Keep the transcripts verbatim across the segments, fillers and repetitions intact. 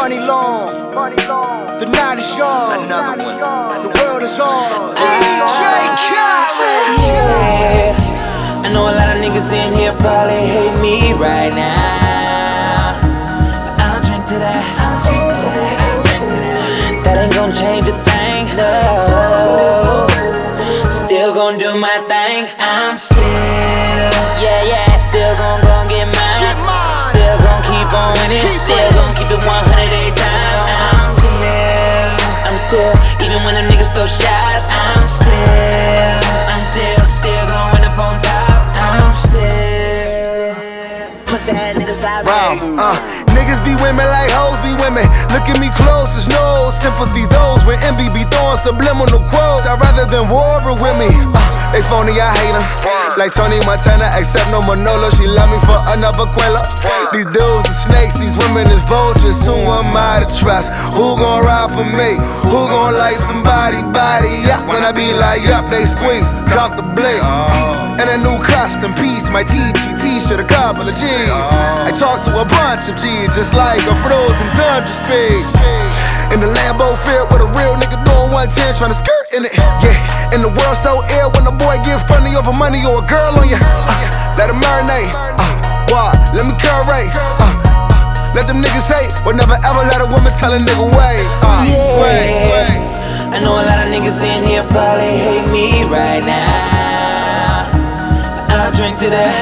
Money long, the night is young, Another one. the world is ours. D J Khaled. Yeah, I know a lot of niggas in here probably hate me right now, but I'll drink to that. I'll drink to that. I'll drink to that. That ain't gon' change a thing, no. Still gon' do my thing. I'm still, yeah, yeah. Still gon' gon' get mine. Still gon' keep on winning. Still gon' keep it one hundred every time. I'm still, I'm still, even when them niggas throw shots. I'm still, I'm still, still gon' win up on top. I'm still, pussy ass niggas stop Wow, uh, niggas be women like hoes be women. Look at me close, there's no sympathy. Those when envy be throwing subliminal quotes. I'd rather than war with me. Uh, they phony, I hate them. Like Tony Montana, except no Manolo. She love me for another Quilla. These dudes are snakes, these women is vultures. Who am I to trust? Who gon' ride for me? Who gon' like somebody body up? When I be like, yup, they squeeze comfortably. And a new custom piece, my T G t-shirt, a couple of G's. I talk to a bunch of G's, just like a frozen tundra speech. In the Lambo filled with a real nigga doing one ten, tryna skirt in it. Yeah, and the world so ill when a boy get funny over money or a girl on you. Uh, let him marinate. Uh, what? Let me curate. Uh, let them niggas hate, but never ever let a woman tell a nigga wait. Uh, sway. I know a lot of niggas in here probably hate me right now, but I'll drink to that.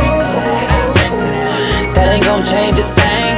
That ain't gon' change a thing.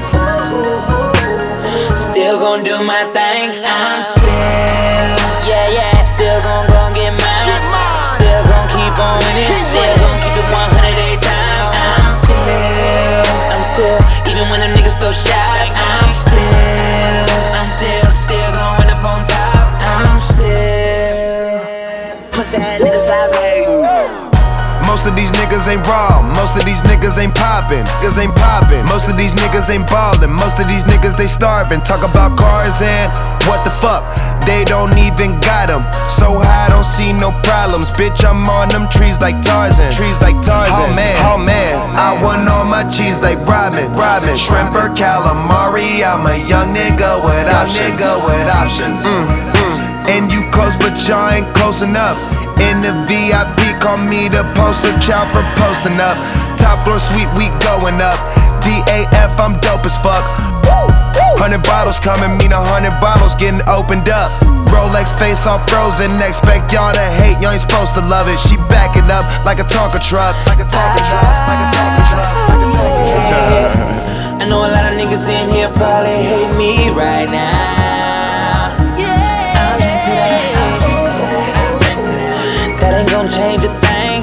Still gon' do my thing. I'm still, yeah, yeah. Still gon' gon' get mine. Still gon' keep on winning. Still gon' keep it one hundred every time. I'm still, I'm still, even when them niggas throw shots. I'm still, I'm still, still gon' win up on top. I'm still, pussy ass niggas stop hating. Most of these niggas ain't raw, most of these niggas ain't poppin', niggas ain't poppin'. Most of these niggas ain't ballin', most of these niggas they starvin'. Talk about cars and what the fuck, they don't even got them. So high, I don't see no problems. Bitch, I'm on them trees like Tarzan. Trees like Tarzan. Oh man, oh man. I want all my cheese like Robin. Robin. Shrimp or calamari. I'm a young nigga with young options. Nigga with options. Mm, mm. And you close, but y'all ain't close enough. In the V I P, call me the poster child for posting up. Top floor suite, we going up. D A F, I'm dope as fuck. Hundred bottles coming, mean a hundred bottles getting opened up. Rolex face all frozen, expect y'all to hate, y'all ain't supposed to love it. She backing up like a Tonka truck, like a Tonka truck, like a Tonka truck, like a Tonka truck. I know a lot of niggas in here probably hate me right now. I'll drink to that. I'll drink to that. I'll drink to that. That ain't gon' change a thing.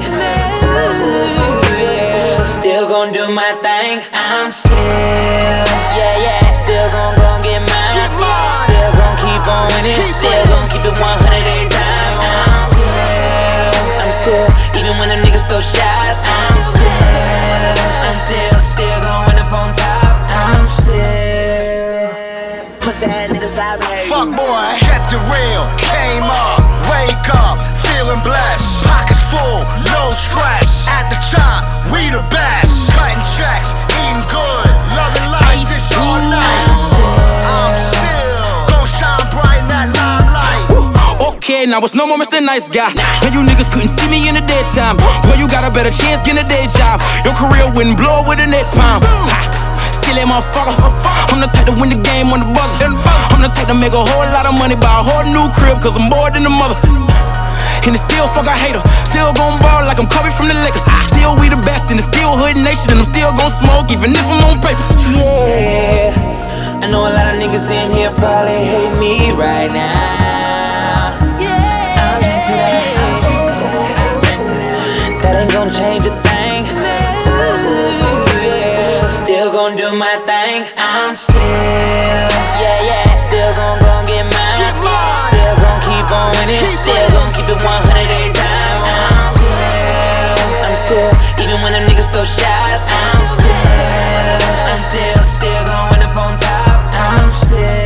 Still gon' do my thing. I'm still, yeah, yeah. Still gon' gon' get mine. Still gon' keep on winning. Still gon' keep it one hundred every time. I'm still, I'm still, even when them niggas throw shots. I'm still, I'm still, still gon' win up on top. I'm still, pussy ass niggas stop hating. Fuck boy, kept it real, came up, wake up, feeling blessed. Pockets full, no stress. At the top, we the best. Cutting checks, eating good, loving life, this all night. I'm still gon' shine bright in that limelight. Okay, now it's no more Mister Nice Guy. And you niggas couldn't see me in the daytime. Boy, you got a better chance getting a day job. Your career wouldn't blow with a net palm. Silly motherfucker, I'm the type to win the game on the buzzer. I'm the type to make a whole lot of money, buy a whole new crib, cause I'm more than a mother. And it's still fuck I hate her. Still gon' ball like I'm Kobe from the Lakers. Still we the best in the still hood nation, and I'm still gon' smoke even if I'm on papers. Yeah, I know a lot of niggas in here probably hate me right now. I'll drink to that. I'll drink to that. I'll drink to that. That ain't gon' change a thing. Still gon' do my thing. I'm still, yeah, yeah. Still gon' gon' get mine. Still gon' keep on winning. Still gon' keep it one hundred every time. I'm still, I'm still, even when them niggas throw shots. I'm still, I'm still, still gon' win up on top. I'm still.